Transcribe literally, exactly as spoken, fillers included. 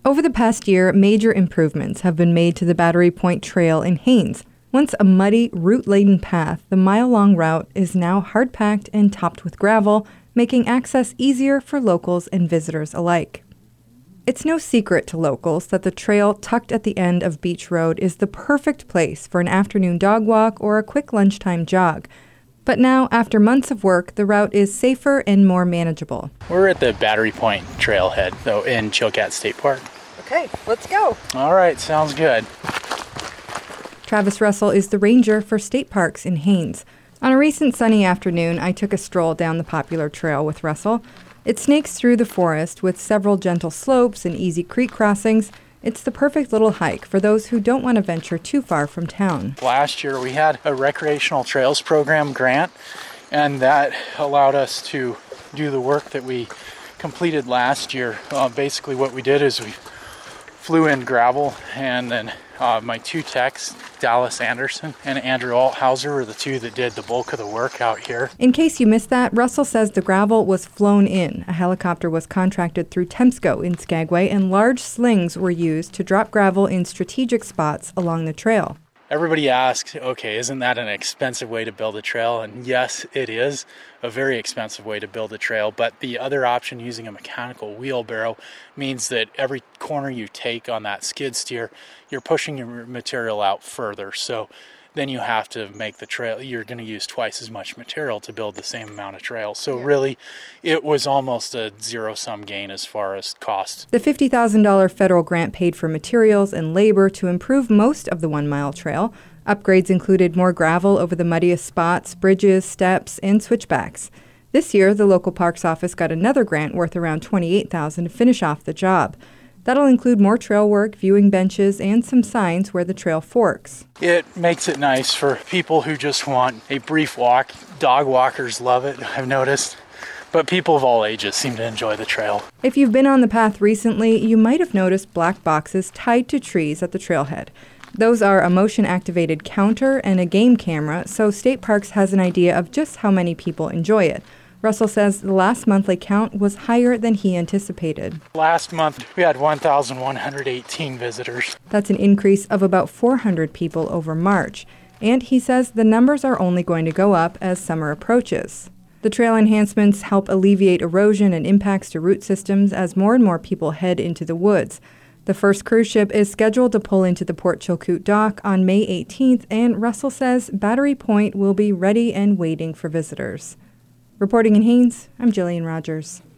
Over the past year, major improvements have been made to the Battery Point Trail in Haines. Once a muddy, root-laden path, the mile-long route is now hard-packed and topped with gravel, making access easier for locals and visitors alike. It's no secret to locals that the trail tucked at the end of Beach Road is the perfect place for an afternoon dog walk or a quick lunchtime jog. But now, after months of work, the route is safer and more manageable. We're at the Battery Point Trailhead, though, in Chilkat State Park. Okay, let's go. All right, sounds good. Travis Russell is the ranger for state parks in Haines. On a recent sunny afternoon, I took a stroll down the popular trail with Russell. It snakes through the forest with several gentle slopes and easy creek crossings. It's the perfect little hike for those who don't want to venture too far from town. Last year, we had a recreational trails program grant, and that allowed us to do the work that we completed last year. Uh, basically, what we did is we flew in gravel, and then uh, my two techs, Dallas Anderson and Andrew Althauser, were the two that did the bulk of the work out here. In case you missed that, Russell says the gravel was flown in. A helicopter was contracted through Temsco in Skagway, and large slings were used to drop gravel in strategic spots along the trail. Everybody asks, okay, isn't that an expensive way to build a trail? And yes, it is a very expensive way to build a trail, but the other option, using a mechanical wheelbarrow, means that every corner you take on that skid steer, you're pushing your material out further. So then you have to make the trail, you're going to use twice as much material to build the same amount of trail. So yeah. Really, it was almost a zero-sum gain as far as cost. The fifty thousand dollars federal grant paid for materials and labor to improve most of the one-mile trail. Upgrades included more gravel over the muddiest spots, bridges, steps, and switchbacks. This year, the local parks office got another grant worth around twenty-eight thousand dollars to finish off the job. That'll include more trail work, viewing benches, and some signs where the trail forks. It makes it nice for people who just want a brief walk. Dog walkers love it, I've noticed. But people of all ages seem to enjoy the trail. If you've been on the path recently, you might have noticed black boxes tied to trees at the trailhead. Those are a motion-activated counter and a game camera, so State Parks has an idea of just how many people enjoy it. Russell says the last monthly count was higher than he anticipated. Last month, we had one thousand one hundred eighteen visitors. That's an increase of about four hundred people over March. And he says the numbers are only going to go up as summer approaches. The trail enhancements help alleviate erosion and impacts to root systems as more and more people head into the woods. The first cruise ship is scheduled to pull into the Port Chilkoot dock on May eighteenth, and Russell says Battery Point will be ready and waiting for visitors. Reporting in Haines, I'm Jillian Rogers.